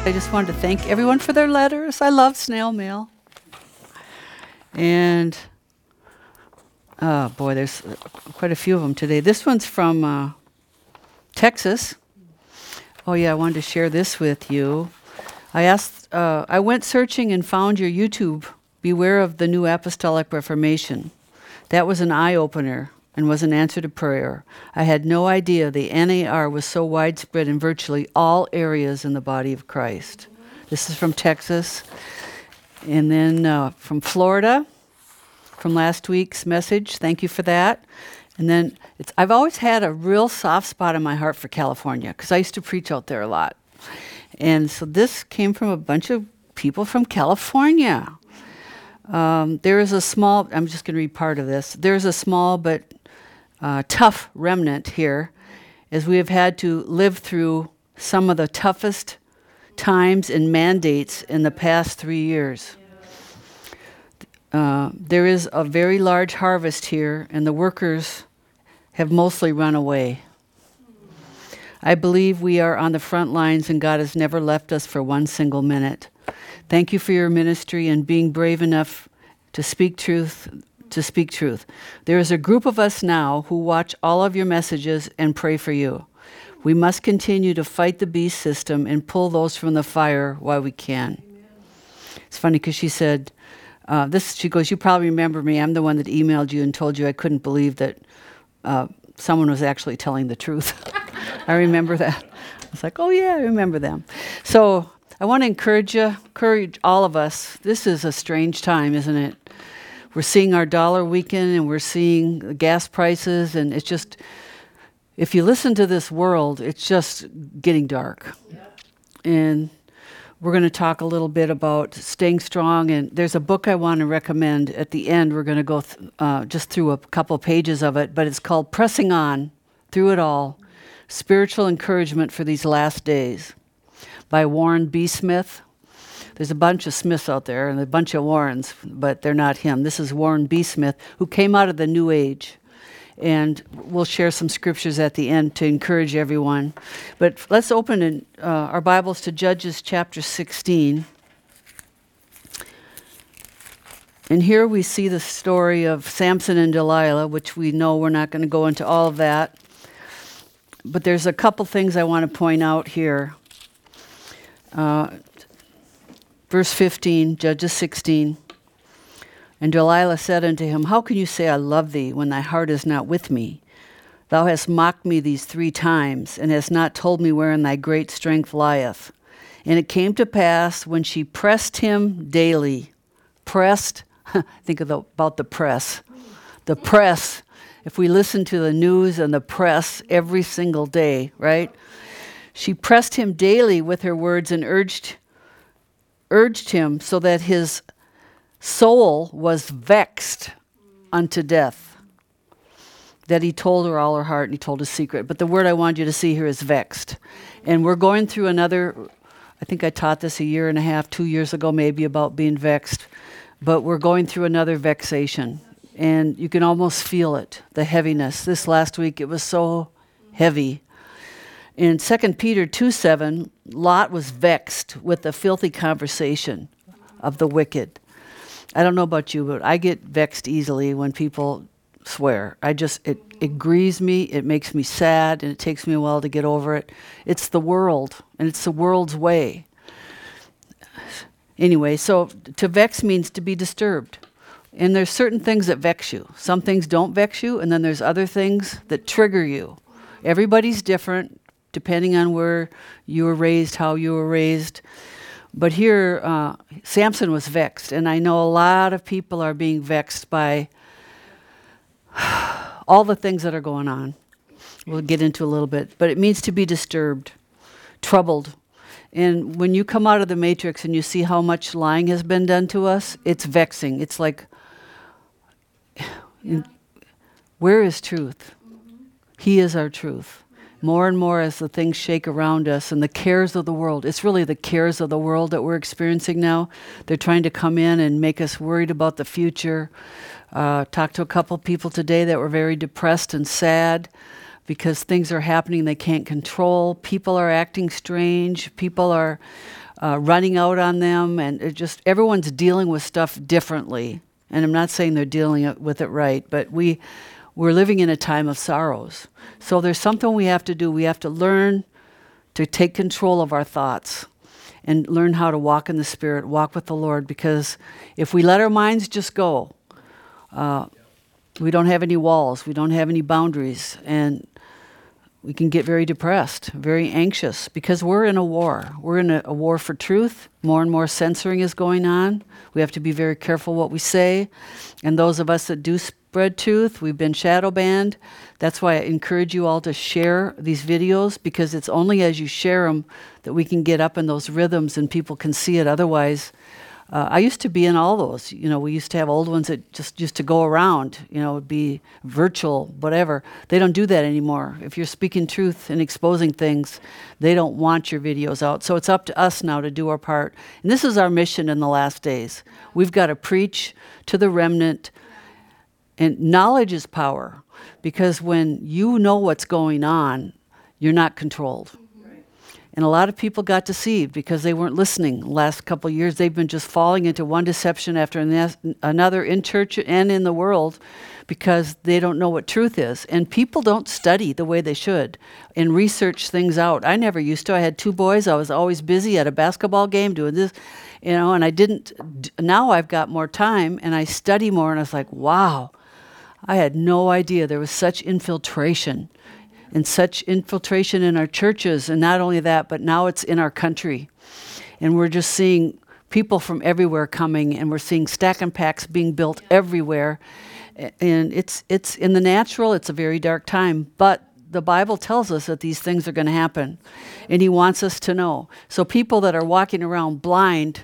I just wanted to thank everyone for their letters. I love snail mail. And, oh boy, there's quite a few of them today. This one's from Texas. Oh yeah, I wanted to share this with you. I went searching and found your YouTube, Beware of the New Apostolic Reformation. That was an eye-opener and was an answer to prayer. I had no idea the NAR was so widespread in virtually all areas in the body of Christ. This is from Texas. And then from Florida, from last week's message. Thank you for that. And then I've always had a real soft spot in my heart for California because I used to preach out there a lot. And so this came from a bunch of people from California. There is a small, I'm just going to read part of this. There's a small but tough remnant here as we have had to live through some of the toughest times and mandates in the past 3 years. There is a very large harvest here, and the workers have mostly run away. I believe we are on the front lines, and God has never left us for one single minute. Thank you for your ministry and being brave enough to speak truth. There is a group of us now who watch all of your messages and pray for you. We must continue to fight the beast system and pull those from the fire while we can. Amen. It's funny because she said, she goes, you probably remember me. I'm the one that emailed you and told you I couldn't believe that someone was actually telling the truth. I remember that. I was like, oh yeah, I remember them. So I want to encourage all of us. This is a strange time, isn't it? We're seeing our dollar weaken, and we're seeing the gas prices, and it's just, if you listen to this world, it's just getting dark. Yeah. And we're going to talk a little bit about staying strong, and there's a book I want to recommend. At the end, we're going to go just through a couple pages of it, but it's called Pressing On Through It All, Spiritual Encouragement for These Last Days by Warren B. Smith. There's a bunch of Smiths out there and a bunch of Warrens, but they're not him. This is Warren B. Smith, who came out of the New Age. And we'll share some scriptures at the end to encourage everyone. But let's open our Bibles to Judges chapter 16. And here we see the story of Samson and Delilah, which we know we're not going to go into all of that. But there's a couple things I want to point out here. Verse 15, Judges 16. And Delilah said unto him, How can you say, I love thee, when thy heart is not with me? Thou hast mocked me these 3 times, and hast not told me wherein thy great strength lieth. And it came to pass, when she pressed him daily, think about the press. The press, if we listen to the news and the press every single day, right? She pressed him daily with her words and urged him so that his soul was vexed unto death, that he told her all her heart and he told his secret. But the word I want you to see here is vexed. And we're going through another, I think I taught this 1.5 years, 2 years ago maybe, about being vexed. But we're going through another vexation. And you can almost feel it, the heaviness. This last week it was so heavy. In 2 Peter 2:7, Lot was vexed with the filthy conversation of the wicked. I don't know about you, but I get vexed easily when people swear. It grieves me, it makes me sad, and it takes me a while to get over it. It's the world, and it's the world's way. Anyway, so to vex means to be disturbed. And there's certain things that vex you. Some things don't vex you, and then there's other things that trigger you. Everybody's different, depending on where you were raised, how you were raised. But here, Samson was vexed, and I know a lot of people are being vexed by all the things that are going on. We'll get into a little bit, but it means to be disturbed, troubled. And when you come out of the matrix and you see how much lying has been done to us, it's vexing. It's like, where is truth? He is our truth. More and more as the things shake around us and the cares of the world, it's really the cares of the world that we're experiencing now. They're trying to come in and make us worried about the future. Talked to a couple people today that were very depressed and sad. because things are happening they can't control. People are acting strange. People are running out on them, and everyone's dealing with stuff differently. And I'm not saying they're dealing with it right, but we're living in a time of sorrows. So there's something we have to do. We have to learn to take control of our thoughts and learn how to walk in the Spirit, walk with the Lord, because if we let our minds just go, we don't have any walls, we don't have any boundaries, and we can get very depressed, very anxious, because we're in a war. We're in a war for truth. More and more censoring is going on. We have to be very careful what we say. And those of us that do spread truth, we've been shadow banned. That's why I encourage you all to share these videos, because it's only as you share them that we can get up in those rhythms and people can see it. Otherwise, I used to be in all those. We used to have old ones that just used to go around. It'd be virtual, whatever. They don't do that anymore. If you're speaking truth and exposing things, they don't want your videos out. So it's up to us now to do our part. And this is our mission in the last days. We've got to preach to the remnant. And knowledge is power, because when you know what's going on, you're not controlled. And a lot of people got deceived because they weren't listening. The last couple of years, they've been just falling into one deception after another in church and in the world, because they don't know what truth is. And people don't study the way they should and research things out. I never used to. I had 2 boys. I was always busy at a basketball game doing this, and I didn't. Now I've got more time and I study more, and I was like, wow, I had no idea there was such infiltration. And such infiltration in our churches, and not only that, but now it's in our country. And we're just seeing people from everywhere coming, and we're seeing stack and packs being built everywhere. And it's in the natural, it's a very dark time, but the Bible tells us that these things are going to happen, and He wants us to know. So people that are walking around blind,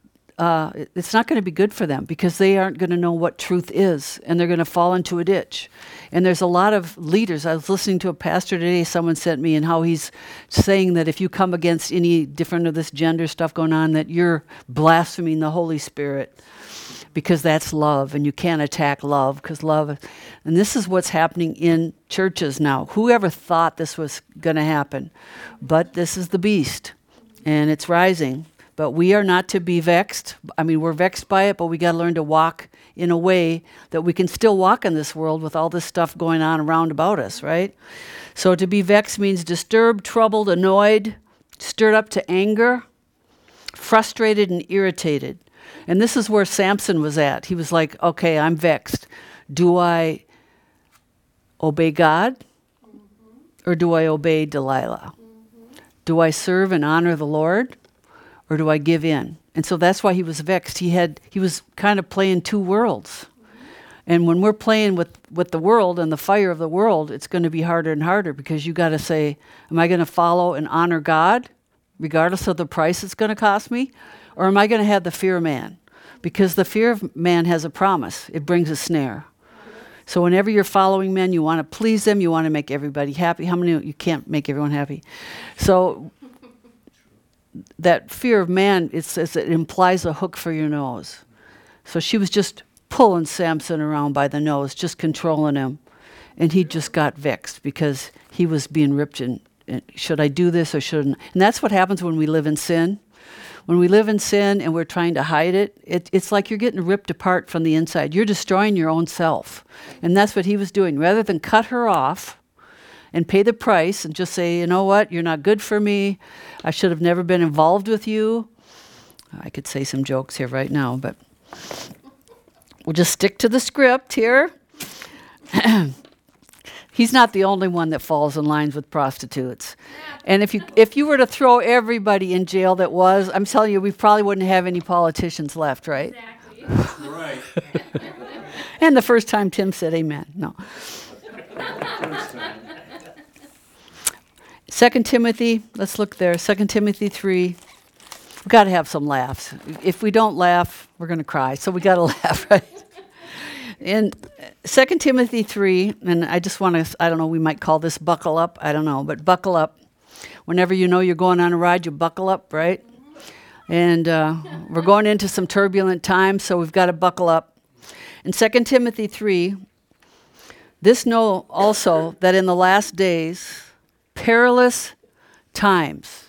it's not going to be good for them, because they aren't going to know what truth is, and they're going to fall into a ditch. And there's a lot of leaders. I was listening to a pastor today, someone sent me, and how he's saying that if you come against any different of this gender stuff going on, that you're blaspheming the Holy Spirit, because that's love, and you can't attack love, because love. And this is what's happening in churches now. Whoever thought this was going to happen? But this is the beast, and it's rising. But we are not to be vexed. I mean, we're vexed by it, but we got to learn to walk in a way that we can still walk in this world with all this stuff going on around about us, right? So to be vexed means disturbed, troubled, annoyed, stirred up to anger, frustrated and irritated. And this is where Samson was at. He was like, okay, I'm vexed. Do I obey God, or do I obey Delilah? Do I serve and honor the Lord, or do I give in? And so that's why he was vexed. He was kind of playing 2 worlds. And when we're playing with the world and the fire of the world, it's going to be harder and harder, because you got to say, am I going to follow and honor God regardless of the price it's going to cost me? Or am I going to have the fear of man? Because the fear of man has a promise. It brings a snare. So whenever you're following men, you want to please them. You want to make everybody happy. How many? You can't make everyone happy. So that fear of man, it implies a hook for your nose. So she was just pulling Samson around by the nose, just controlling him. And he just got vexed because he was being ripped in. Should I do this or shouldn't? And that's what happens when we live in sin. When we live in sin and we're trying to hide it, it's like you're getting ripped apart from the inside. You're destroying your own self. And that's what he was doing. Rather than cut her off and pay the price and just say, you know what, you're not good for me. I should have never been involved with you. I could say some jokes here right now, but we'll just stick to the script here. He's not the only one that falls in lines with prostitutes. And if you were to throw everybody in jail that was, I'm telling you, we probably wouldn't have any politicians left, right? Exactly. Right. And the first time Tim said amen. No. 2 Timothy, let's look there. 2 Timothy 3. We've got to have some laughs. If we don't laugh, we're going to cry. So we got to laugh, right? In 2 Timothy 3, and I just want to, I don't know, we might call this buckle up. I don't know, but buckle up. Whenever you know you're going on a ride, you buckle up, right? And we're going into some turbulent times, so we've got to buckle up. In 2 Timothy 3, This know also that in the last days, perilous times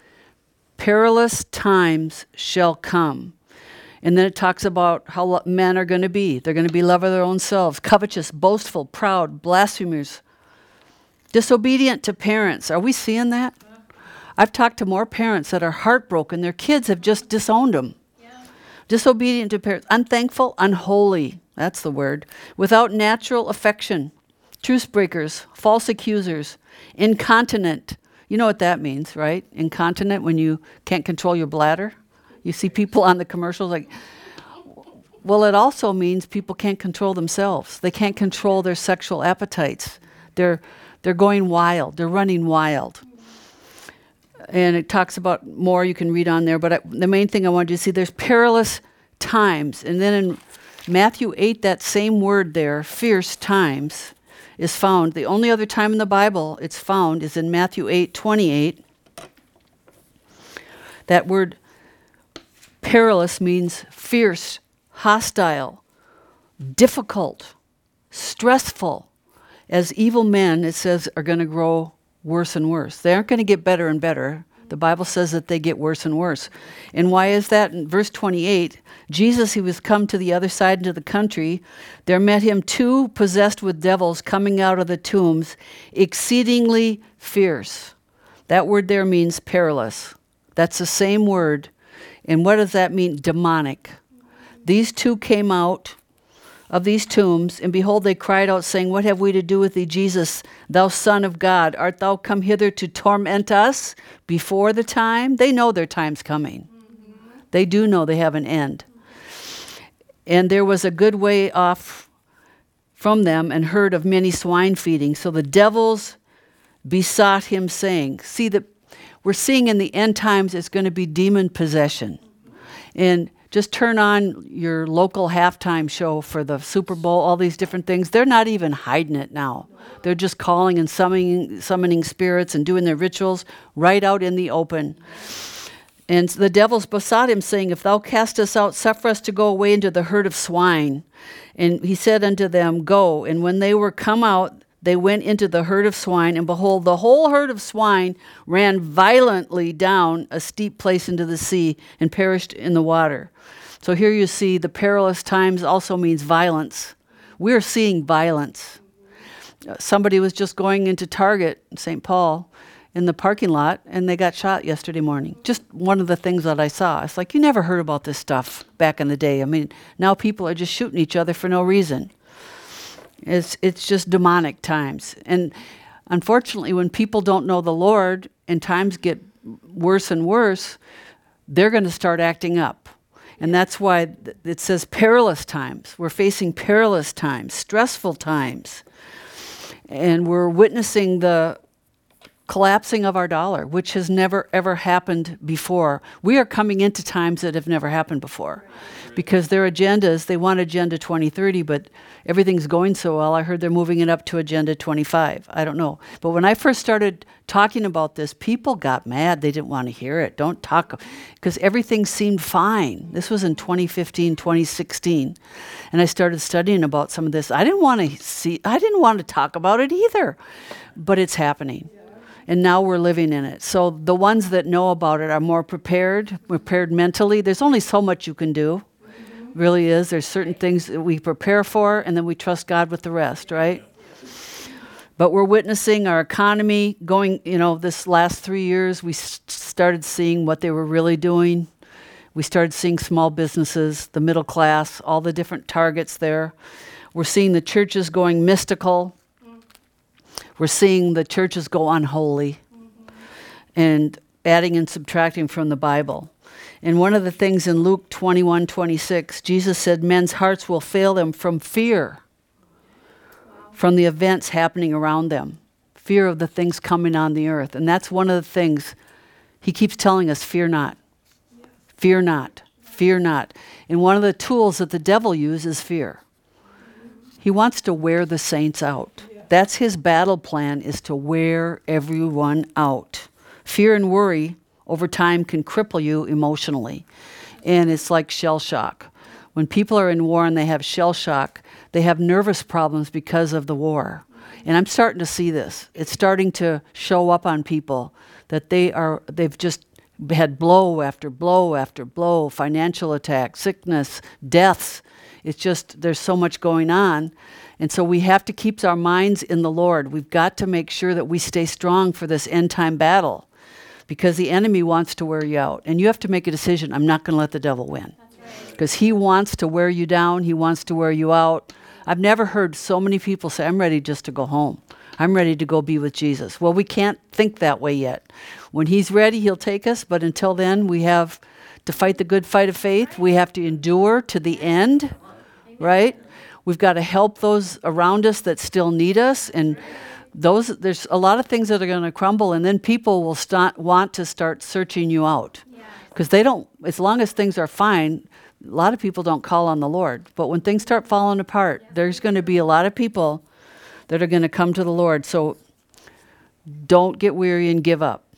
shall come. And then it talks about how men are going to be. They're going to be lovers of their own selves, covetous, boastful, proud, blasphemers, disobedient to parents. Are we seeing that? I've talked to more parents that are heartbroken. Their kids have just disowned them. Yeah. Disobedient to parents, unthankful, unholy. That's the word. Without natural affection, truce breakers, false accusers, incontinent. You know what that means, right? Incontinent, when you can't control your bladder. You see people on the commercials like, well, it also means people can't control themselves. They can't control their sexual appetites. They're going wild. They're running wild. And it talks about more you can read on there, but the main thing I wanted you to see, there's perilous times. And then in Matthew 8, that same word there, fierce times, is found. The only other time in the Bible it's found is in Matthew 8:28. That word perilous means fierce, hostile, difficult, stressful. As evil men, it says, are going to grow worse and worse. They aren't going to get better and better. The Bible says that they get worse and worse. And why is that? In verse 28, Jesus, he was come to the other side into the country. There met him two possessed with devils coming out of the tombs, exceedingly fierce. That word there means perilous. That's the same word. And what does that mean? Demonic. These two came out of these tombs, and behold, they cried out, saying, what have we to do with thee, Jesus, thou Son of God? Art thou come hither to torment us before the time? They know their time's coming. Mm-hmm. They do know they have an end. And there was a good way off from them, and herd of many swine feeding. So the devils besought him, saying, see, that we're seeing in the end times it's going to be demon possession. And just turn on your local halftime show for the Super Bowl, all these different things. They're not even hiding it now. They're just calling and summoning spirits and doing their rituals right out in the open. And the devils besought him, saying, if thou cast us out, suffer us to go away into the herd of swine. And he said unto them, go. And when they were come out, they went into the herd of swine, and behold, the whole herd of swine ran violently down a steep place into the sea and perished in the water. So here you see the perilous times also means violence. We're seeing violence. Somebody was just going into Target in St. Paul in the parking lot, and they got shot yesterday morning. Just one of the things that I saw. It's like, you never heard about this stuff back in the day. I mean, now people are just shooting each other for no reason. It's just demonic times. And unfortunately, when people don't know the Lord and times get worse and worse, they're going to start acting up. And that's why it says perilous times. We're facing perilous times, stressful times. And we're witnessing the collapsing of our dollar, which has never, ever happened before. We are coming into times that have never happened before. Because their agendas, they want Agenda 2030, but everything's going so well, I heard they're moving it up to Agenda 25. I don't know. But when I first started talking about this, people got mad. They didn't want to hear it. Don't talk, because everything seemed fine. This was in 2015, 2016. And I started studying about some of this. I didn't want to talk about it either, but it's happening. And now we're living in it. So the ones that know about it are more prepared mentally. There's only so much you can do. Really is. There's certain things that we prepare for, and then we trust God with the rest, right? But we're witnessing our economy going, this last 3 years, we started seeing what they were really doing. We started seeing small businesses, the middle class, all the different targets there. We're seeing the churches going mystical. We're seeing the churches go unholy and adding and subtracting from the Bible. And one of the things in Luke 21:26, Jesus said men's hearts will fail them from fear, from the events happening around them, fear of the things coming on the earth. And that's one of the things he keeps telling us, fear not, fear not, fear not. And one of the tools that the devil uses is fear. He wants to wear the saints out. That's his battle plan, is to wear everyone out. Fear and worry over time can cripple you emotionally. And it's like shell shock. When people are in war and they have shell shock, they have nervous problems because of the war. And I'm starting to see this. It's starting to show up on people that they've just had blow after blow after blow, financial attack, sickness, deaths. It's just, there's so much going on. And so we have to keep our minds in the Lord. We've got to make sure that we stay strong for this end time battle, because the enemy wants to wear you out. And you have to make a decision. I'm not going to let the devil win. Because he wants to wear you down. He wants to wear you out. I've never heard so many people say, I'm ready just to go home. I'm ready to go be with Jesus. Well, we can't think that way yet. When he's ready, he'll take us. But until then, we have to fight the good fight of faith. We have to endure to the end, right? We've got to help those around us that still need us. And there's a lot of things that are going to crumble. And then people will want to start searching you out. Because they don't, as long as things are fine, a lot of people don't call on the Lord. But when things start falling apart, there's going to be a lot of people that are going to come to the Lord. So don't get weary and give up.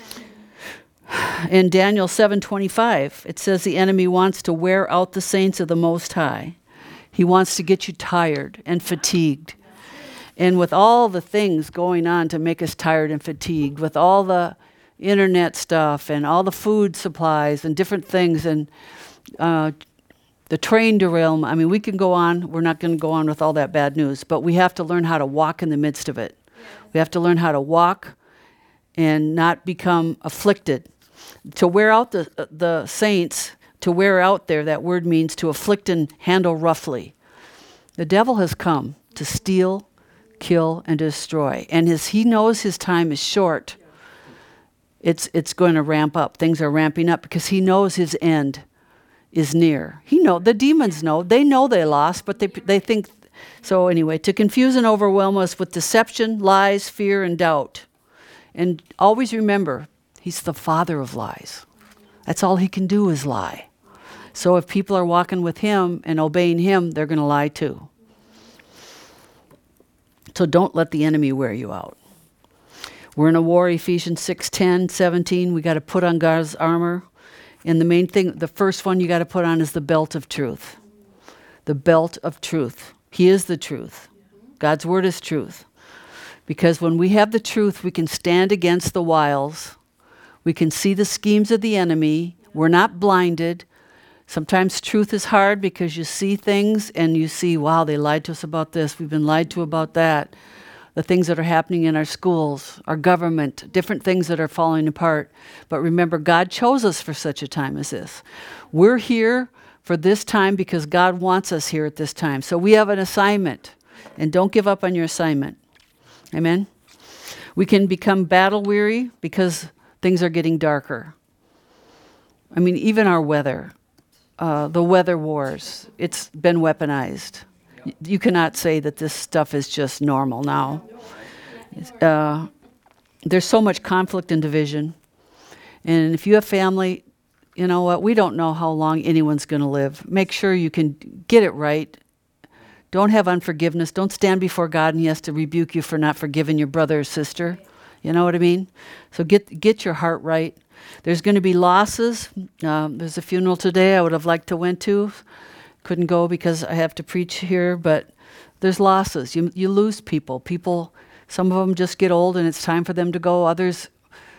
Amen. In Daniel 7:25, it says the enemy wants to wear out the saints of the Most High. He wants to get you tired and fatigued. And with all the things going on to make us tired and fatigued, with all the internet stuff and all the food supplies and different things, and the train derailment. I mean, we can go on. We're not going to go on with all that bad news, but we have to learn how to walk in the midst of it. We have to learn how to walk and not become afflicted. To wear out the saints, to wear out there, that word means to afflict and handle roughly. The devil has come to steal, kill, and destroy. And as he knows his time is short, it's going to ramp up. Things are ramping up because he knows his end is near. The demons know. They know they lost, but they think. So anyway, to confuse and overwhelm us with deception, lies, fear, and doubt. And always remember, he's the father of lies. That's all he can do is lie. So if people are walking with him and obeying him, they're going to lie too. So don't let the enemy wear you out. We're in a war, Ephesians 6:10, 17. We got to put on God's armor. And the main thing, the first one you got to put on is the belt of truth. The belt of truth. He is the truth. God's word is truth. Because when we have the truth, we can stand against the wiles. We can see the schemes of the enemy. We're not blinded. Sometimes truth is hard because you see things and you see, wow, they lied to us about this. We've been lied to about that. The things that are happening in our schools, our government, different things that are falling apart. But remember, God chose us for such a time as this. We're here for this time because God wants us here at this time. So we have an assignment, and don't give up on your assignment. Amen? We can become battle weary because things are getting darker. I mean, even our weather, the weather wars, it's been weaponized. You cannot say that this stuff is just normal now. There's so much conflict and division. And if you have family, you know what? We don't know how long anyone's going to live. Make sure you can get it right. Don't have unforgiveness. Don't stand before God and he has to rebuke you for not forgiving your brother or sister. You know what I mean? So get your heart right. There's going to be losses. There's a funeral today I would have liked to went to. Couldn't go because I have to preach here, but there's losses. You lose people. People, some of them just get old and it's time for them to go. Others,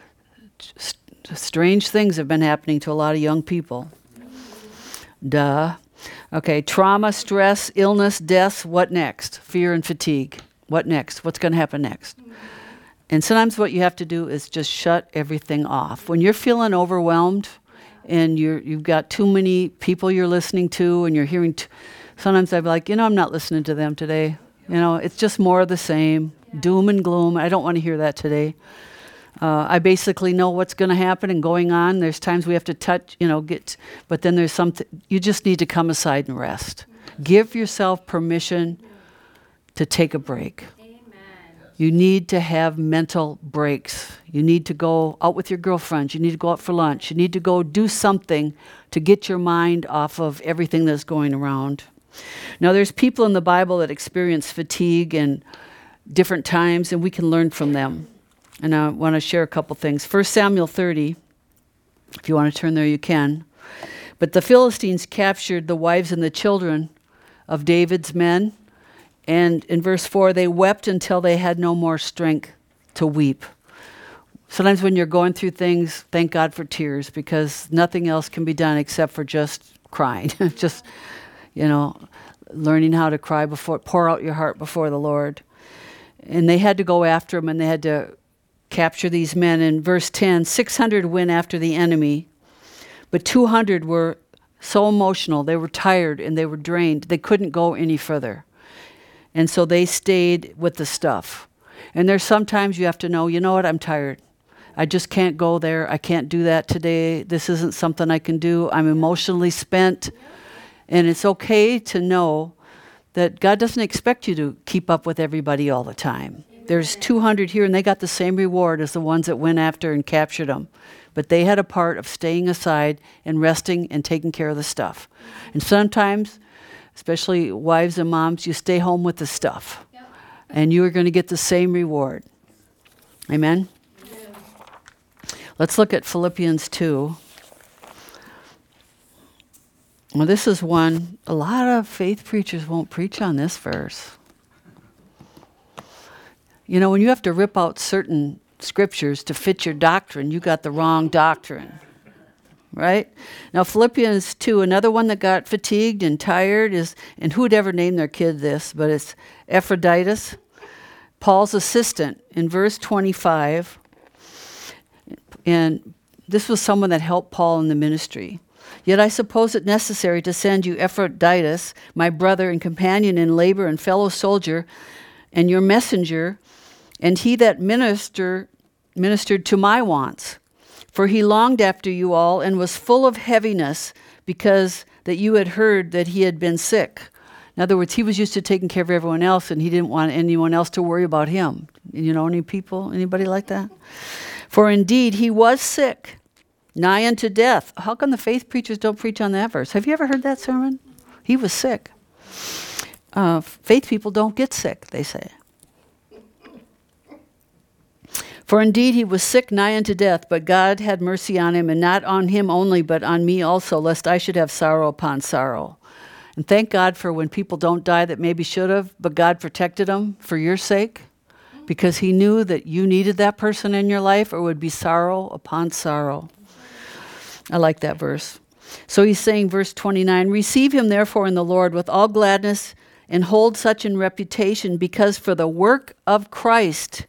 strange things have been happening to a lot of young people. Duh. Okay, trauma, stress, illness, deaths, what next? Fear and fatigue. What next? What's going to happen next? And sometimes what you have to do is just shut everything off. When you're feeling overwhelmed, and you've got too many people you're listening to, and you're hearing, sometimes I'm like, I'm not listening to them today. It's just more of the same, doom and gloom. I don't want to hear that today. I basically know what's going to happen and going on. There's times we have to touch, but then there's something, you just need to come aside and rest. Give yourself permission to take a break. You need to have mental breaks. You need to go out with your girlfriends. You need to go out for lunch. You need to go do something to get your mind off of everything that's going around. Now, there's people in the Bible that experience fatigue and different times, and we can learn from them. And I want to share a couple things. 1 Samuel 30, if you want to turn there, you can. But the Philistines captured the wives and the children of David's men. And in verse 4, they wept until they had no more strength to weep. Sometimes when you're going through things, thank God for tears, because nothing else can be done except for just crying. Just, learning how to cry pour out your heart before the Lord. And they had to go after him, and they had to capture these men. In verse 10, 600 went after the enemy, but 200 were so emotional, they were tired and they were drained. They couldn't go any further. And so they stayed with the stuff. And there's sometimes you have to know, you know what, I'm tired. I just can't go there. I can't do that today. This isn't something I can do. I'm emotionally spent. And it's okay to know that God doesn't expect you to keep up with everybody all the time. There's 200 here, and they got the same reward as the ones that went after and captured them. But they had a part of staying aside and resting and taking care of the stuff. And sometimes, especially wives and moms, you stay home with the stuff. Yep. And you are going to get the same reward. Amen? Amen? Let's look at Philippians 2. Well, this is one, a lot of faith preachers won't preach on this verse. When you have to rip out certain scriptures to fit your doctrine, you got the wrong doctrine. Right? Now, Philippians 2, another one that got fatigued and tired is, and who would ever name their kid this, but it's Epaphroditus, Paul's assistant, in verse 25. And this was someone that helped Paul in the ministry. Yet I suppose it necessary to send you Epaphroditus, my brother and companion in labor and fellow soldier, and your messenger, and he that ministered to my wants. For he longed after you all and was full of heaviness because that you had heard that he had been sick. In other words, he was used to taking care of everyone else, and he didn't want anyone else to worry about him. Anybody like that? For indeed he was sick, nigh unto death. How come the faith preachers don't preach on that verse? Have you ever heard that sermon? He was sick. Faith people don't get sick, they say. For indeed he was sick nigh unto death, but God had mercy on him, and not on him only, but on me also, lest I should have sorrow upon sorrow. And thank God for when people don't die that maybe should have, but God protected them for your sake, because he knew that you needed that person in your life, or it would be sorrow upon sorrow. I like that verse. So he's saying, verse 29, receive him therefore in the Lord with all gladness, and hold such in reputation, because for the work of Christ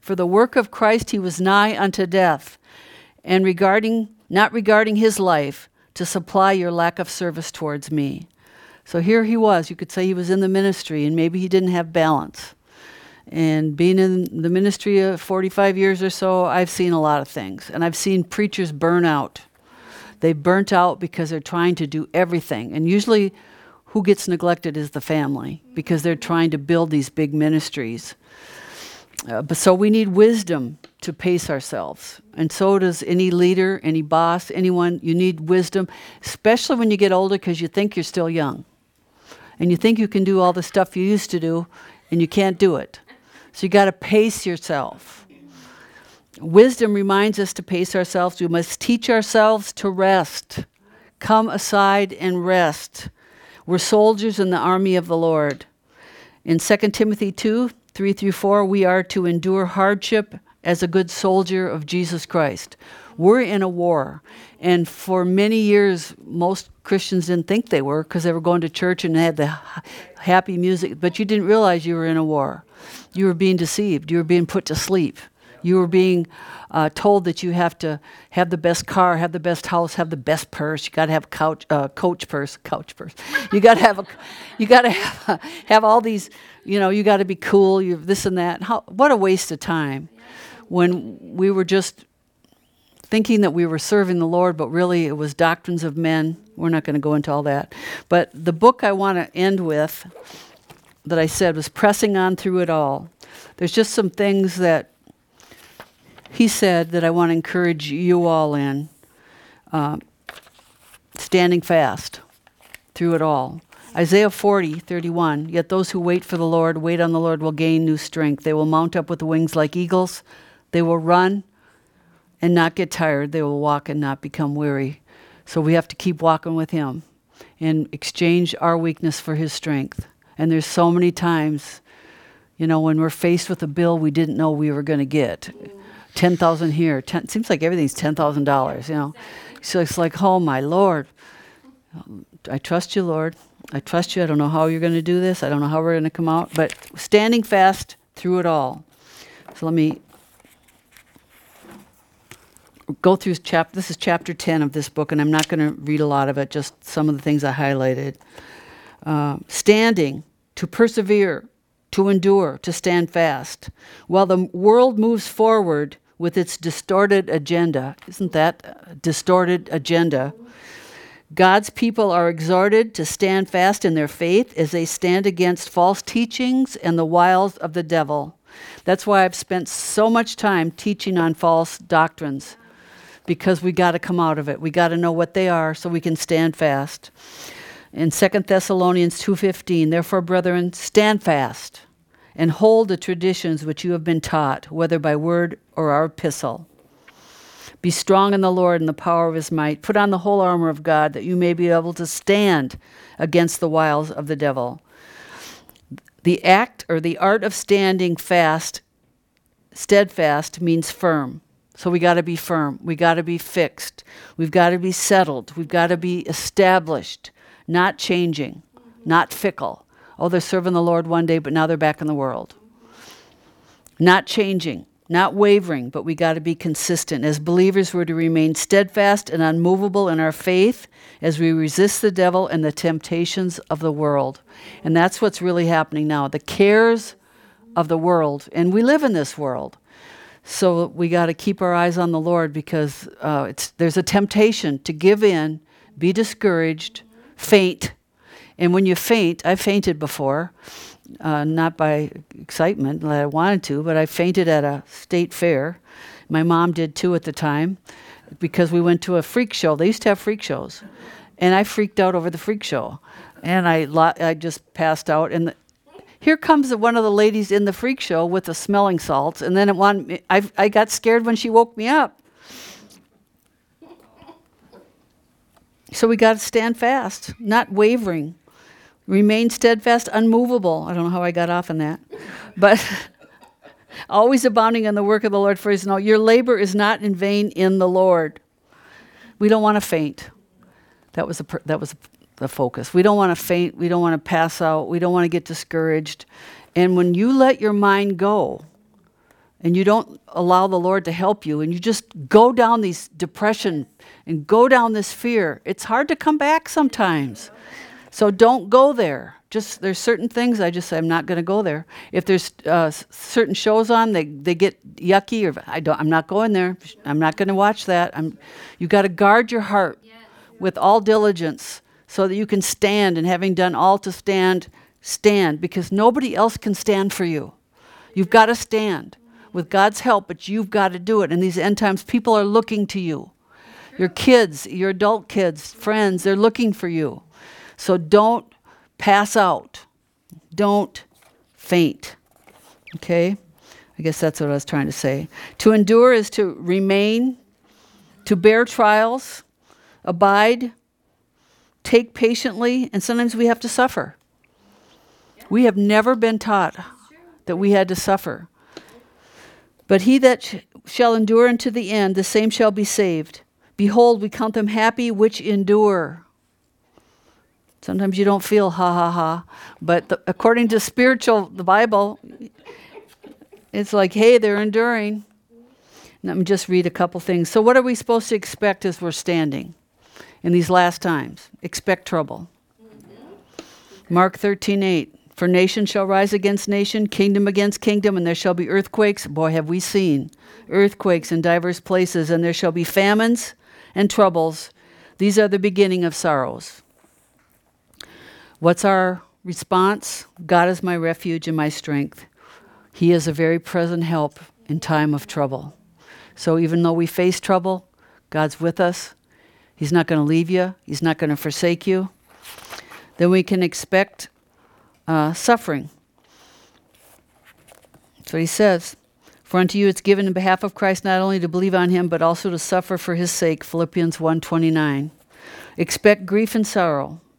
he was nigh unto death, and not regarding his life, to supply your lack of service towards me. So here he was. You could say he was in the ministry, and maybe he didn't have balance. And being in the ministry of 45 years or so, I've seen a lot of things. And I've seen preachers burn out. They burnt out because they're trying to do everything. And usually who gets neglected is the family, because they're trying to build these big ministries. But so we need wisdom to pace ourselves. And so does any leader, any boss, anyone. You need wisdom, especially when you get older, because you think you're still young. And you think you can do all the stuff you used to do, and you can't do it. So you got to pace yourself. Wisdom reminds us to pace ourselves. We must teach ourselves to rest. Come aside and rest. We're soldiers in the army of the Lord. In 2 Timothy 2, 3-4, we are to endure hardship as a good soldier of Jesus Christ. We're in a war. And for many years, most Christians didn't think they were, because they were going to church and they had the happy music. But you didn't realize you were in a war. You were being deceived. You were being put to sleep. You were being told that you have to have the best car, have the best house, have the best purse. You got to have a couch purse. You got to have all these. You got to be cool. You this and that. What a waste of time, when we were just thinking that we were serving the Lord, but really it was doctrines of men. We're not going to go into all that. But the book I want to end with, that I said, was Pressing On Through It All. There's just some things that he said that I want to encourage you all in. Standing fast through it all. Isaiah 40:31. Yet those who wait for the Lord, wait on the Lord, will gain new strength. They will mount up with wings like eagles. They will run and not get tired. They will walk and not become weary. So we have to keep walking with him. and exchange our weakness for his strength. And there's so many times, when we're faced with a bill we didn't know we were going to get. $10,000 here. Seems like everything's $10,000, So it's like, oh my Lord. I trust you, Lord. I trust you. I don't know how you're going to do this. I don't know how we're going to come out. But standing fast through it all. So let me go through this is chapter 10 of this book, and I'm not going to read a lot of it, just some of the things I highlighted. Standing, to persevere, to endure, to stand fast. While the world moves forward with its distorted agenda, isn't that a distorted agenda? God's people are exhorted to stand fast in their faith as they stand against false teachings and the wiles of the devil. That's why I've spent so much time teaching on false doctrines, because we got to come out of it. We got to know what they are so we can stand fast. In 2 Thessalonians 2:15, therefore, brethren, stand fast and hold the traditions which you have been taught, whether by word or our epistle. Be strong in the Lord and the power of his might. Put on the whole armor of God, that you may be able to stand against the wiles of the devil. The act or the art of standing fast, steadfast, means firm. So we got to be firm. We got to be fixed. We've got to be settled. We've got to be established, not changing, not fickle. Oh, they're serving the Lord one day, but now they're back in the world. Not changing, not wavering, but we got to be consistent. As believers, we're to remain steadfast and unmovable in our faith as we resist the devil and the temptations of the world. And that's what's really happening now. The cares of the world, and we live in this world. So we got to keep our eyes on the Lord, because there's a temptation to give in, be discouraged, faint. And when you faint, I fainted before, not by excitement that I wanted to, but I fainted at a state fair. My mom did too at the time, because we went to a freak show. They used to have freak shows. And I freaked out over the freak show. And I just passed out. And here comes one of the ladies in the freak show with the smelling salts, and then I got scared when she woke me up. So we got to stand fast, not wavering. Remain steadfast, unmovable. I don't know how I got off on that. But always abounding in the work of the Lord, for your labor is not in vain in the Lord. We don't want to faint. That was the focus. We don't want to faint. We don't want to pass out. We don't want to get discouraged. And when you let your mind go and you don't allow the Lord to help you, and you just go down these depression and go down this fear, it's hard to come back sometimes. So don't go there. There's certain things I just say, I'm not going to go there. If there's certain shows on, they get yucky, or I'm not going there. I'm not going to watch that. You got to guard your heart with all diligence, so that you can stand, and having done all to stand, because nobody else can stand for you. You've got to stand with God's help, but you've got to do it. In these end times, people are looking to you. Your kids, your adult kids, friends, they're looking for you. So don't pass out. Don't faint. Okay? I guess that's what I was trying to say. To endure is to remain, to bear trials, abide, take patiently, and sometimes we have to suffer. We have never been taught that we had to suffer. But he that shall endure unto the end, the same shall be saved. Behold, we count them happy which endure. Sometimes you don't feel ha ha ha, but according to the Bible, it's like, hey, they're enduring. Let me just read a couple things. So what are we supposed to expect as we're standing in these last times? Expect trouble. Mark 13:8. For nation shall rise against nation, kingdom against kingdom, and there shall be earthquakes. Boy, have we seen earthquakes in diverse places, and there shall be famines and troubles. These are the beginning of sorrows. What's our response? God is my refuge and my strength. He is a very present help in time of trouble. So even though we face trouble, God's with us. He's not going to leave you. He's not going to forsake you. Then we can expect suffering. That's what he says. For unto you it's given in behalf of Christ not only to believe on him, but also to suffer for his sake. Philippians 1:29. Expect grief and sorrow.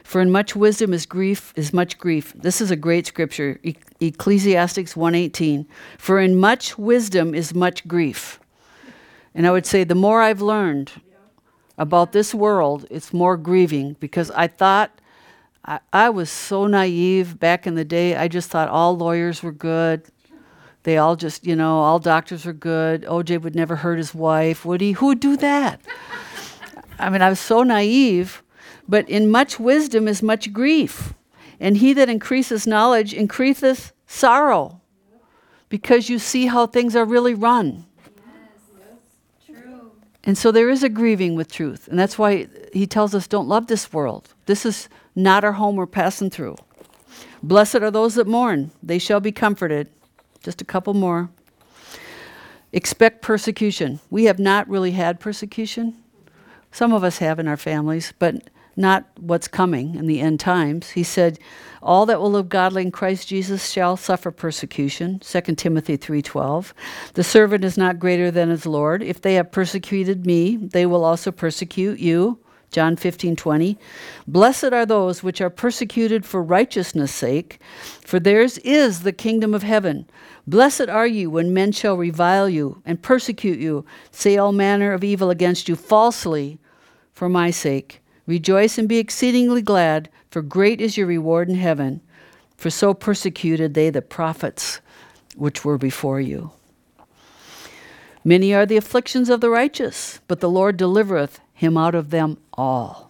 For in much wisdom is much grief. This is a great scripture, Ecclesiastes 1:18. For in much wisdom is much grief. And I would say the more I've learned about this world, it's more grieving, because I thought, I was so naive back in the day. I just thought all lawyers were good. They all just, all doctors were good. OJ would never hurt his wife, would he? Who would do that? I mean, I was so naive. But in much wisdom is much grief. And he that increases knowledge increaseth sorrow. Because you see how things are really run. Yes, true. And so there is a grieving with truth. And that's why he tells us don't love this world. This is not our home we're passing through. Blessed are those that mourn. They shall be comforted. Just a couple more. Expect persecution. We have not really had persecution. Some of us have in our families, but not what's coming in the end times. He said, all that will live godly in Christ Jesus shall suffer persecution, 2 Timothy 3:12. The servant is not greater than his Lord. If they have persecuted me, they will also persecute you, John 15:20. Blessed are those which are persecuted for righteousness' sake, for theirs is the kingdom of heaven. Blessed are you when men shall revile you and persecute you, say all manner of evil against you falsely for my sake. Rejoice and be exceedingly glad, for great is your reward in heaven. For so persecuted they the prophets which were before you. Many are the afflictions of the righteous, but the Lord delivereth him out of them all.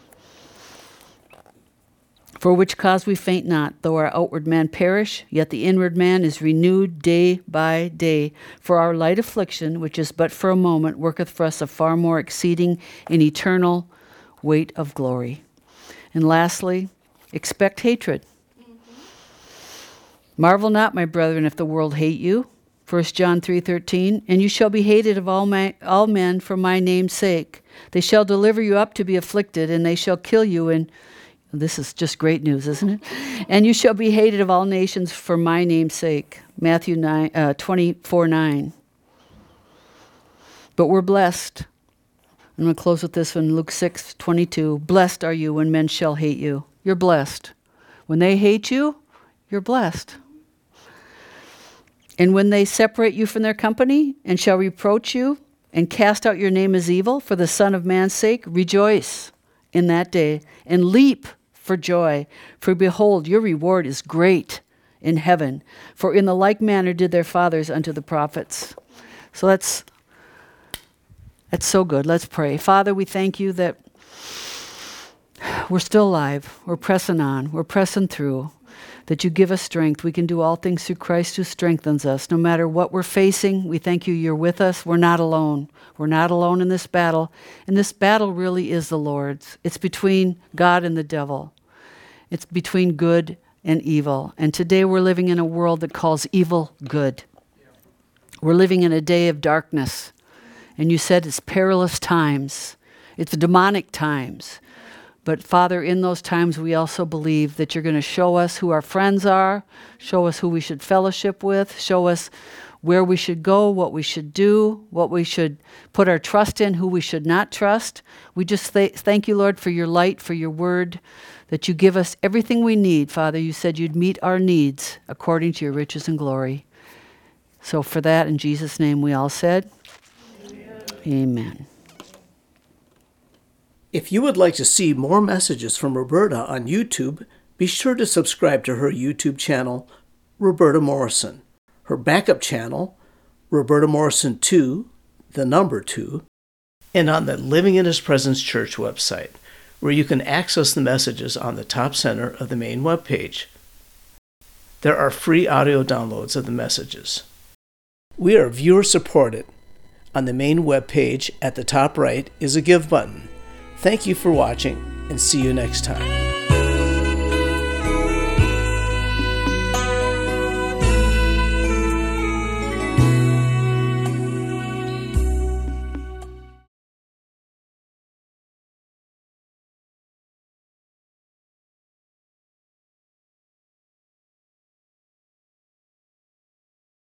For which cause we faint not, though our outward man perish, yet the inward man is renewed day by day. For our light affliction, which is but for a moment, worketh for us a far more exceeding and eternal weight of glory. And lastly, expect hatred. Marvel not, my brethren, if the world hate you. 1 John 3:13, and you shall be hated of all men for my name's sake. They shall deliver you up to be afflicted, and they shall kill you. And this is just great news, isn't it? And you shall be hated of all nations for my name's sake. Matthew 24:9. But we're blessed. I'm going to close with this one, Luke 6:22. Blessed are you when men shall hate you. You're blessed. When they hate you, you're blessed. And when they separate you from their company and shall reproach you and cast out your name as evil for the Son of Man's sake, rejoice in that day and leap for joy. For behold, your reward is great in heaven. For in the like manner did their fathers unto the prophets. So that's so good. Let's pray. Father, we thank you that we're still alive. We're pressing on. We're pressing through. That you give us strength. We can do all things through Christ who strengthens us. No matter what we're facing, we thank you you're with us. We're not alone. We're not alone in this battle. And this battle really is the Lord's. It's between God and the devil. It's between good and evil. And today we're living in a world that calls evil good. We're living in a day of darkness. And you said it's perilous times. It's demonic times. But Father, in those times, we also believe that you're going to show us who our friends are, show us who we should fellowship with, show us where we should go, what we should do, what we should put our trust in, who we should not trust. We just thank you, Lord, for your light, for your word, that you give us everything we need. Father, you said you'd meet our needs according to your riches and glory. So for that, in Jesus' name, we all said, Amen. If you would like to see more messages from Roberta on YouTube, be sure to subscribe to her YouTube channel, Roberta Morrison. Her backup channel, Roberta Morrison 2, the number 2, and on the Living in His Presence Church website, where you can access the messages on the top center of the main webpage. There are free audio downloads of the messages. We are viewer-supported. On the main webpage at the top right is a Give button. Thank you for watching, and see you next time.